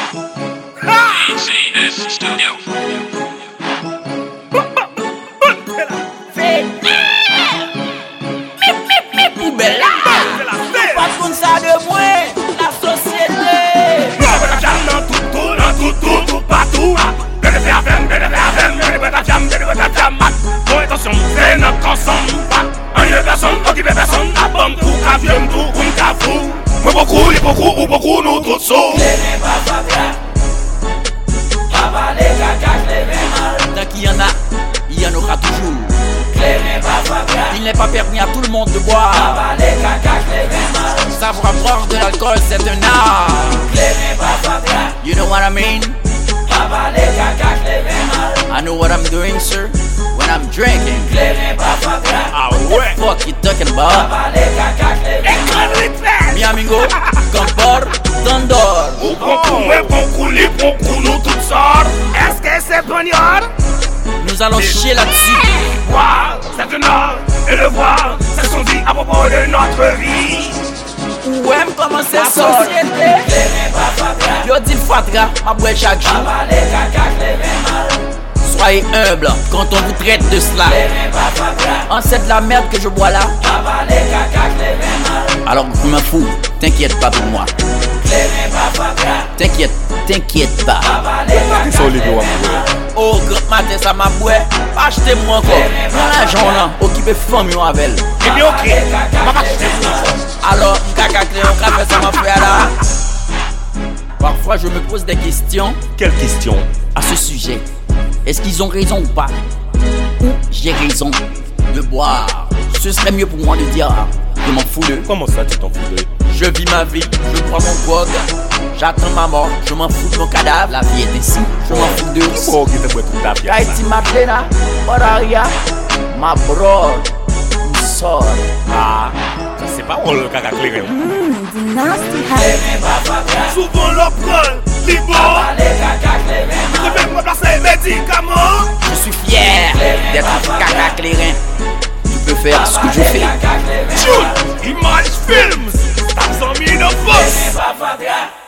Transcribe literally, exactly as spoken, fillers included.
C S Studio. Pas ça de moi, la société. Dans tout, tout, dans tout, tout, tout, partout. De le faire, de le faire, de le faire, de le faire. Bon, attention, c'est notre ensemble. Un de personne, occupé personne. La bombe pour qu'un vieux pour qu'on cafou. Moi beaucoup, les beaucoup, ou beaucoup, nous tous sauts. Les pas pas Papa les caca, les mal. Tant qu'il y en a, il y en aura toujours. Il n'est pas permis à tout le monde de boire. Savoir boire de l'alcool, c'est un art. You know what I mean? I know what I'm doing, sir, when I'm drinking. Ah ouais. What the fuck you talking about? Mi amigo, compor, tondor. Ou bon coup, ouais, bon coup, les bons coups, nous toutes sortes. Est-ce que c'est bonheur? Nous allons chier là-dessus. Voir, c'est un art, et le voir, c'est son dit à propos de notre vie. Ouais, comment c'est ça? Yo dis fatra, ma boue chaque jour. Soyez humble quand on vous traite de cela. En c'est de la merde que je bois là. Alors je m'en fous, t'inquiète pas pour moi. T'inquiète, t'inquiète pas. Qui sont les doigts? Oh, grand matin, ça m'a boué. Achetez-moi encore. Prends l'argent là, occupez femme yo avec. Eh bien, ok, on va acheter pour Alors, caca clé, on va faire ça, ma frère là. Parfois, je me pose des questions Quelle question? à ce sujet. Est-ce qu'ils ont raison ou pas? Ou j'ai raison de boire? Ce serait mieux pour moi de dire, je m'en fous d'eux. Comment ça, tu t'en fous de? Je vis ma vie, je prends mon grog, j'attends ma mort, je m'en fous de mon cadavre. La vie est ainsi, je m'en fous d'eux. Oh, qui te boit toute ta vie? Haïti Madeleine, Oraria, ma brode, une sort. Ah, c'est pas on le caca clair. souvent le prend, libre. Je vais me placer médicaments. Je suis fier d'être caca clairin. Tu peux faire ce que je fais. Jules, Image Films, t'as mis de force.